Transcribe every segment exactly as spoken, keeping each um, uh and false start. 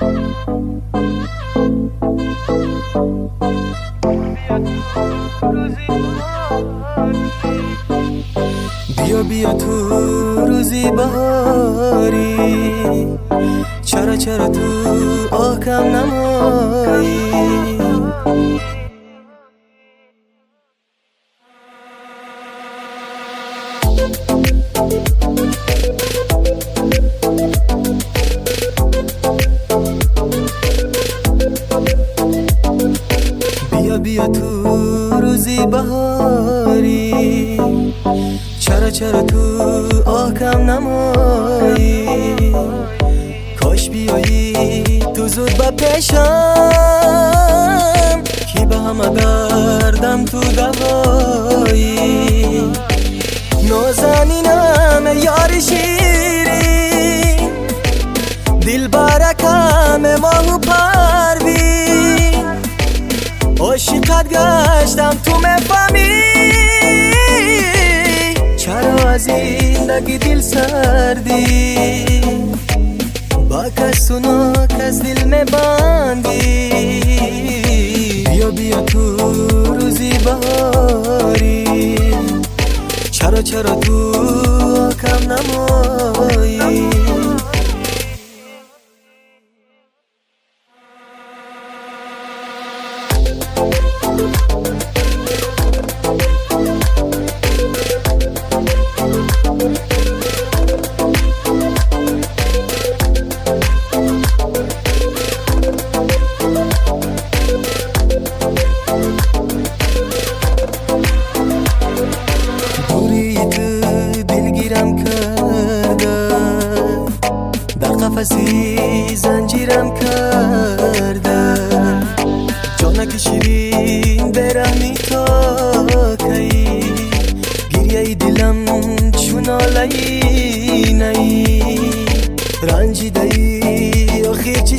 بیا بیا تو روزی بهاری، چرا چرا تو آکم نمایی. بیا بیا تو روزی بهاری، چرا چرا تو آکم نمایی. کاش بیایی تو زود با پیشم، کی به همه دردم تو دوایی. نازنینم یار شیرین، دل برکم ماهو پروین. عاشقت گشتم تو مفهمی، چرا از زندگی دل سردی. با کس و ناکس دل میبندی. بیا بیا تو روزی بهاری، چرا چرا تو کم نمایی. قفسی زنجیرم کرده، جانک شیرین برهمی تا کی. گریه دلم چون آلایی نی، رنجیده ای آخر چی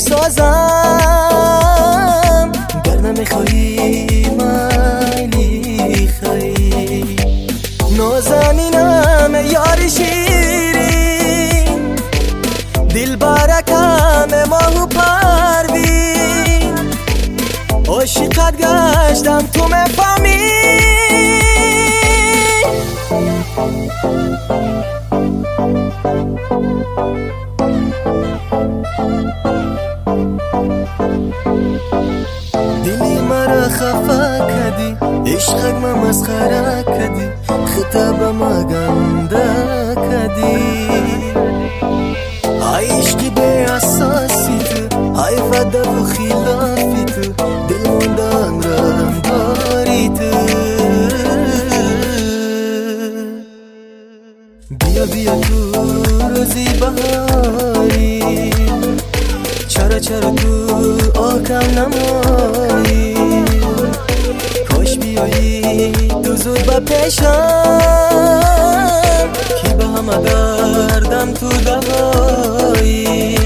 سازم. در نمیخوایی مایلی خواهی. نازنینم یار شیرین، دل برکم ماهو پروین. عاشقت گشتم تو مفهمی، دلی مرا خفه کدی، عشقک ما مسخره کدی، خطاب ما گنده کدی. عشقی به اساسی تو، های فده و خلافی تو، دل موندم رم داری تو. بیا بیا تو روزی بهاری، چرا چرا تو آکم نمایی. کاش بیایی تو زود با پیشم، کی به همه دردم تو دوایی.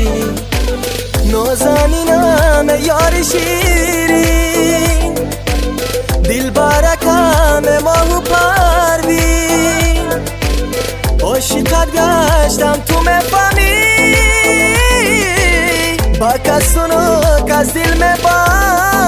نازنینم یار شیرین، دل برکم ماهو پروین. عاشقت گشتم تو مفهمی، با کس و ناکس دل میبندی.